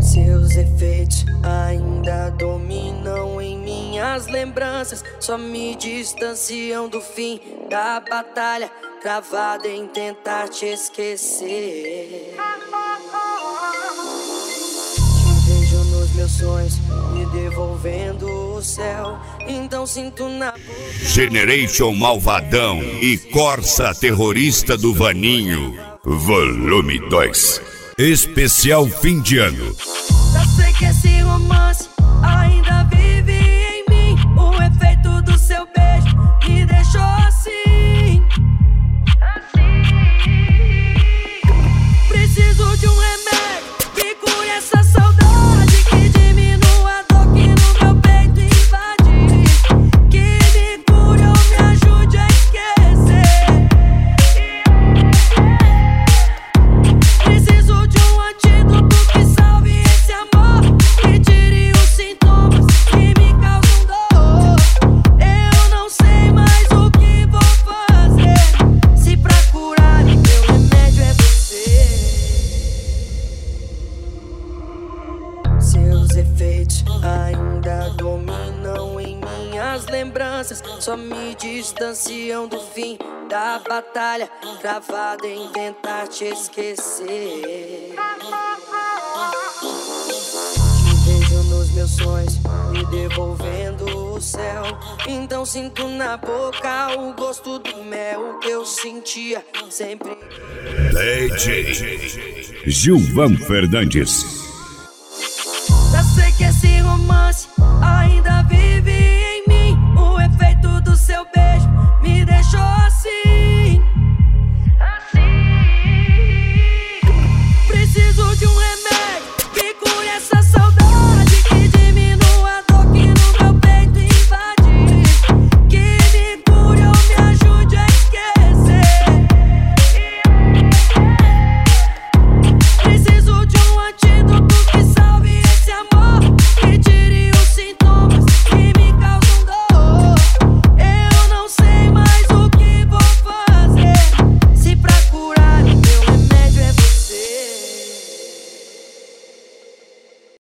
Seus efeitos ainda dominam em minhas lembranças, só me distanciam do fim da batalha, travado em tentar te esquecer. Te vejo nos meus sonhos, me devolvendo o céu, então sinto na Generation Malvadão e Corsa Terrorista do Vaninho, volume 2, especial fim de ano. Já sei que esse romance ainda vive em mim, o efeito do seu beijo me deixou assim. Preciso de um remédio que cure essa saudade, que diminua a dor que no meu peito invade, que me cure ou me ajude a esquecer. Preciso de um antídoto que salve esse amor, que tire os sintomas que me causam dor. Eu não sei mais o que vou fazer, se pra curar o meu remédio é você. Seus efeitos ainda dominam em minhas lembranças, só me distanciam do fim da batalha, travado em tentar te esquecer. Te vejo nos meus sonhos, me devolvendo o céu, então sinto na boca o gosto do mel que eu sentia sempre. DJ Gilvan Fernandes. Já sei que esse romance